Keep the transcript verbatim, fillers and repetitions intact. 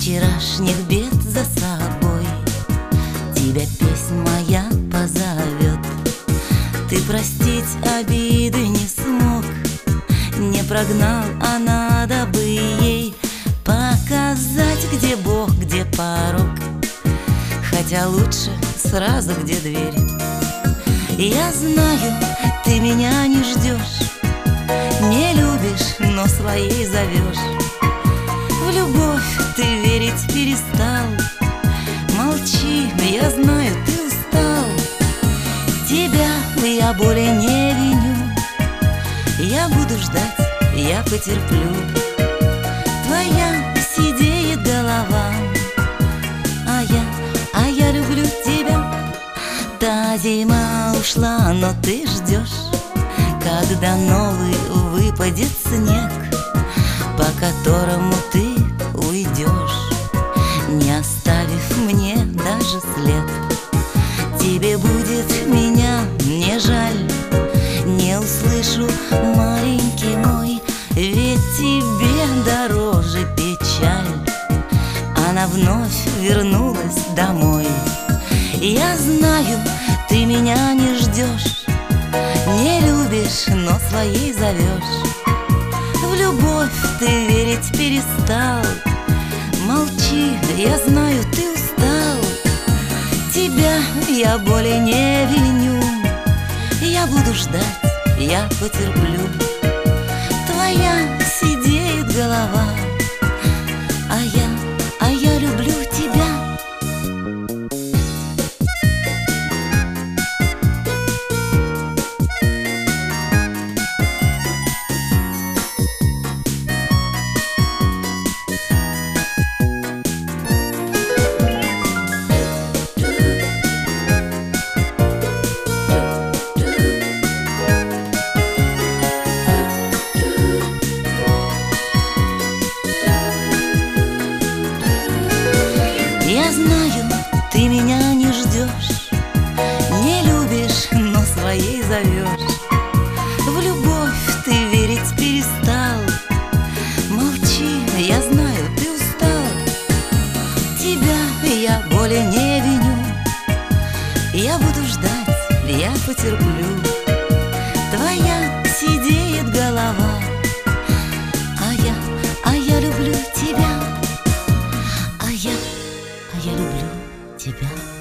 вчерашних бед за собой. Тебя песнь моя позовет. Ты простить обиды не смог, не прогнал, а надо бы ей показать, где Бог, где порог. Хотя лучше сразу, где дверь. Я знаю, ты меня не ждешь, не любишь, но своей зовешь. В любовь ты верить перестал. Молчи, я знаю, ты устал. Тебя я более не виню. Я буду ждать, я потерплю. Твоя сидеет голова, а я, а я люблю тебя. Та зима ушла, но ты ждешь, когда новый выпадет снег, по которому ты уйдешь, не оставив мне даже след. Тебе будет меня не жаль, не услышу, маленький мой, ведь тебе дороже печаль. Она вновь вернулась домой. Я знаю, ты меня не ждешь, не любишь, но своей зовешь. В любовь ты верить перестал. Молчи, я знаю, ты устал. Тебя я более не виню. Я буду ждать, я потерплю. Твоя сидеет голова, а я, а я люблю тебя. Я знаю, ты меня не ждешь, не любишь, но своей зовешь. В любовь ты верить перестал. Молчи, я знаю, ты устал. Тебя я более не виню. Я буду ждать, я потерплю. Твоя сидеет голова, а я, а я люблю тебя. А я, а я люблю тебя.